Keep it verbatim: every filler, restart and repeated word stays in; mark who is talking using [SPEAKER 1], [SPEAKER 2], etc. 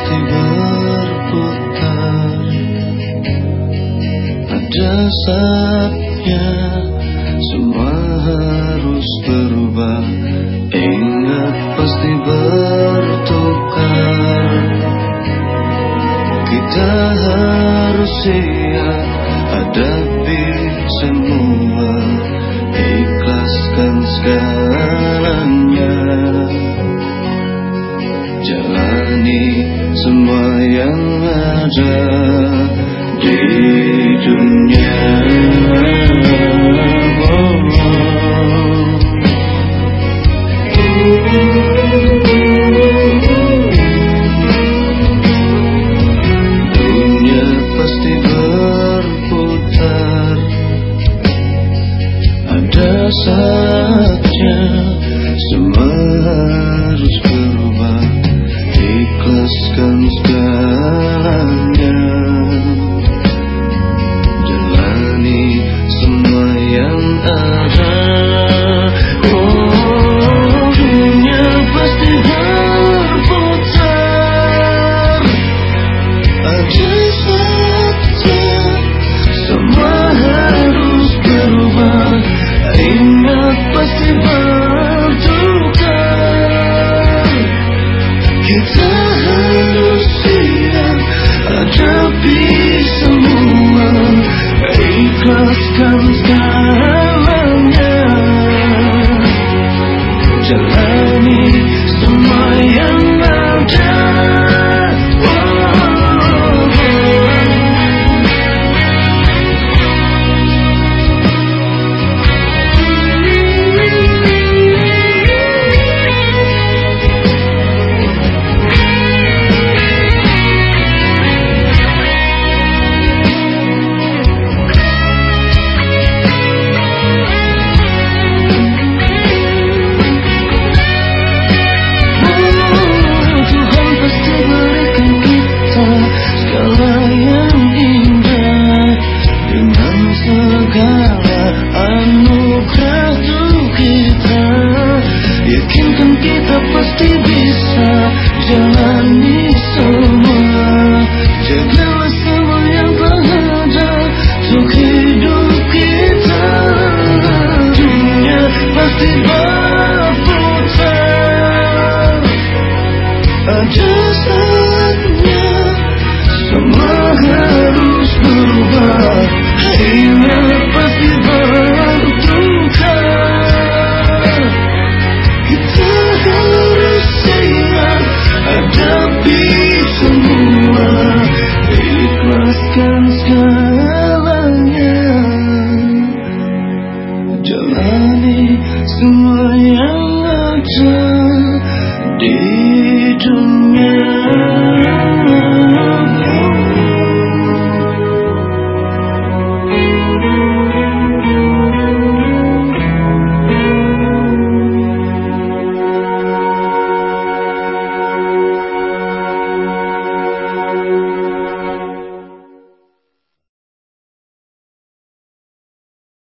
[SPEAKER 1] pasti berputar. Ada saatnya semua harus berubah. Ingat pasti bertukar. Kita harus siap hadapi semua. Ikhlaskan segalanya. Jalani semua yang ada di dunia. Dunia pasti berputar. Ada saatnya semua harus berubah. Ikhlaskan segalanya. Jalani semua yang ada. Oh, dunia pasti berputar. Ada saatnya semua harus berubah. Ingat pasti bertukar. Kita harus siap hadapi semua. Ikhlaskan segalanya.